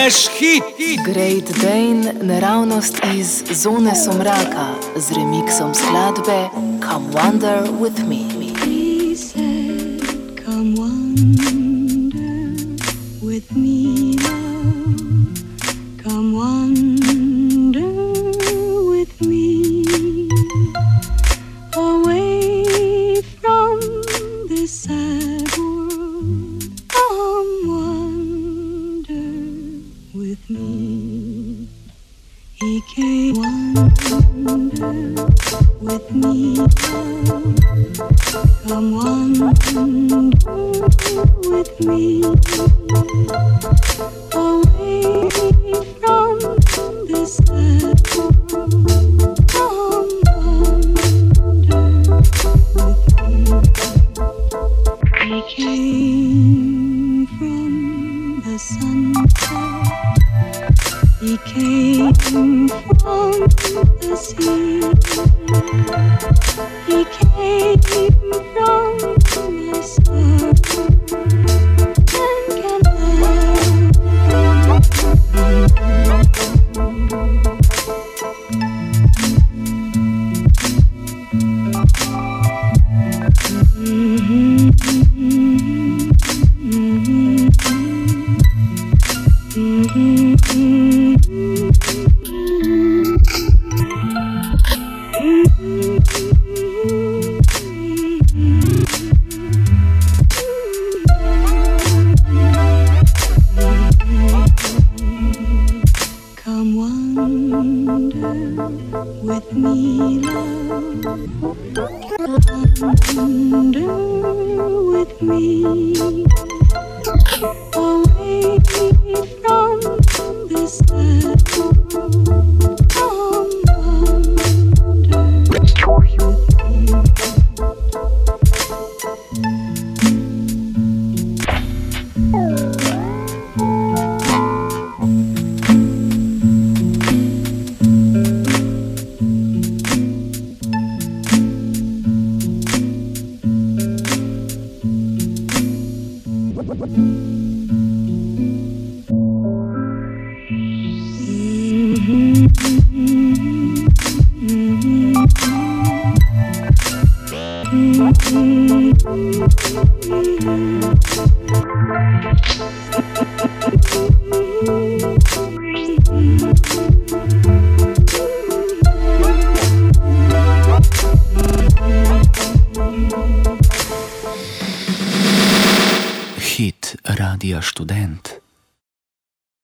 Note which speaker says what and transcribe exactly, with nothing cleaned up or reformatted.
Speaker 1: naš hit.
Speaker 2: Great Dane naravnost iz zone somraka z remiksom skladbe Come Wander With Me.
Speaker 3: He said, come wander with me, love. Come wander with me, away from this sad world. Come wander with me. He came wander with me, love. Come wander with me, away from this sad world. Come wander with me. He came from the sunset. He came from the sea. He came from my soul and can with me, love. Wander with me, away from this sad world. Come wander with me.
Speaker 4: Hit Radia Študent.